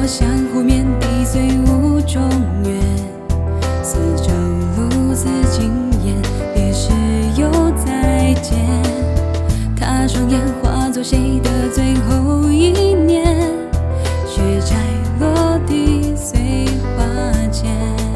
相互面壁虽无中原，似朝露似惊艳，别时又再见。他双眼化作谁的最后一念，雪摘落地随花间。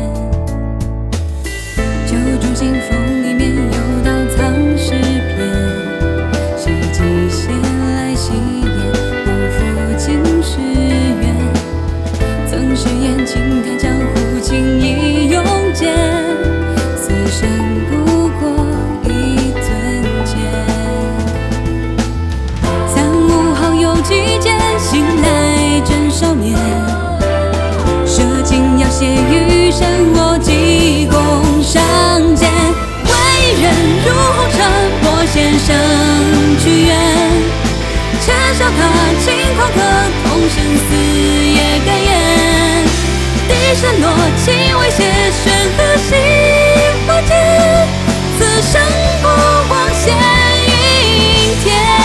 酒中信封里面有道藏诗篇，谁寄写来戏言，不负今世缘。曾誓言轻弹江湖，情义永坚，此生不过一尊剑。3、5好友几见，醒来正少年。射尽要挟余生，我济公上剑。为人如红尘，我先生去远。且笑他轻狂客，同生死也敢言。笛声落，情未歇，悬河心花间。此生不枉闲云天。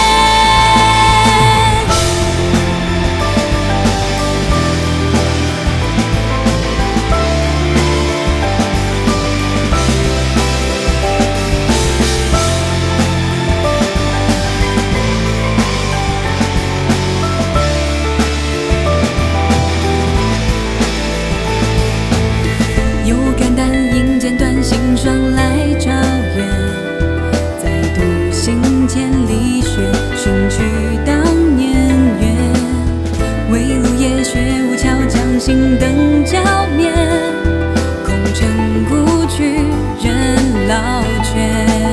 有肝胆应间断，心霜来照月。再度行千里雪，寻去当年月。微露夜雪无桥，将心灯浇灭。空城故去，人老却。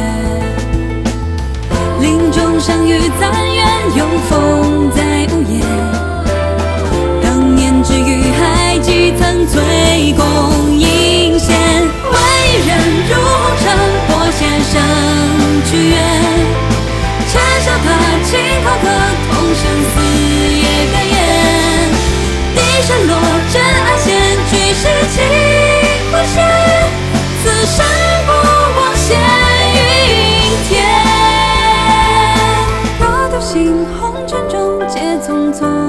林中相遇残垣，有风在午夜。当年知遇还几曾醉共饮仙。为人如红尘，我先生去远。且笑他轻狂客，同生死也敢言。笛声落，真爱现，举世情不歇。此生不枉闲云天。若独行红尘中，皆匆匆。